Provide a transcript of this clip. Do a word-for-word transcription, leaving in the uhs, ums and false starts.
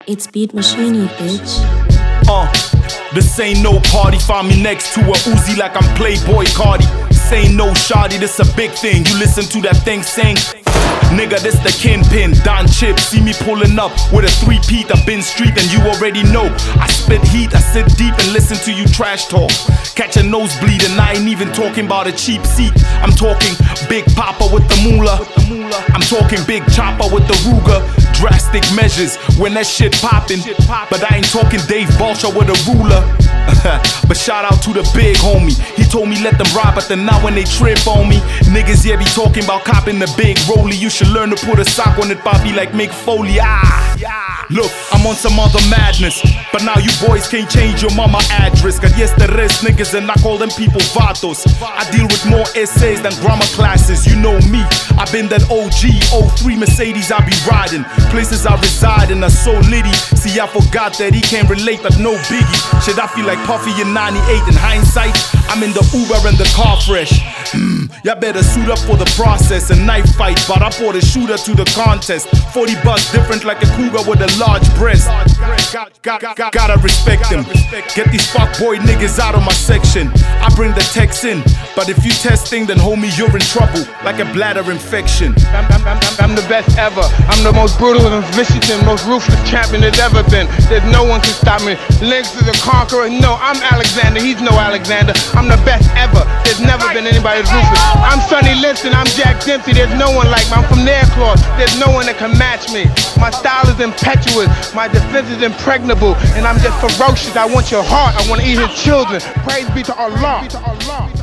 It's Beat Machine, bitch. Uh, this ain't no party. Find me next to a Uzi like I'm Playboy Cardi. This ain't no shoddy, this a big thing. You listen to that thing sing. Nigga, this the kingpin, Don Chip. See me pulling up with a three-peat. I've been street and you already know. I spit heat, I sit deep and listen to you trash talk. Catch a nosebleed and I ain't even talking about a cheap seat. I'm talking Big Papa with the moolah. I'm talking Big Chopper with the Ruger. Drastic measures when that shit poppin'. But I ain't talking Dave Balcher with a ruler. But shout out to the big homie. He told me let them ride, but then now when they trip on me, niggas yeah be talking about copping the big rollie. You should learn to put a sock on it, Bobby, like Mick Foley. Ah, look, I'm on some other madness, but now you boys can't change your mama address. Cause yes, there is niggas and I call them people vatos. I deal with more essays than grammar classes. You know me, I've been that O G, oh three Mercedes I be riding. Places I reside in are so litty. See, I forgot that he can't relate, but no biggie. Shit, I feel like Puffy in ninety-eight. In hindsight, I'm in the Uber and the car fresh. Hmm, y'all better suit up for the process. A knife fight, but I brought a shooter to the contest. forty bucks different like a cougar with a large breast. Got, got, got, gotta respect them. Get these fuckboy niggas out of my section. I bring the text in, but if you testing, then homie, you're in trouble like a bladder infection. I'm, I'm, I'm, I'm the best ever. I'm the most brutal and vicious and most ruthless champion there's ever been. There's no one can stop me. Lynx is a conqueror. No, I'm Alexander. He's no Alexander. I'm the best ever. There's never been anybody as ruthless. I'm Sonny Liston. I'm Jack Dempsey. There's no one like me. I'm from Nairclaw. There's no one that can match me. My style is impetuous. My defense is impregnable. And I'm just ferocious. I want your heart. I want to eat his children. Praise be to Allah.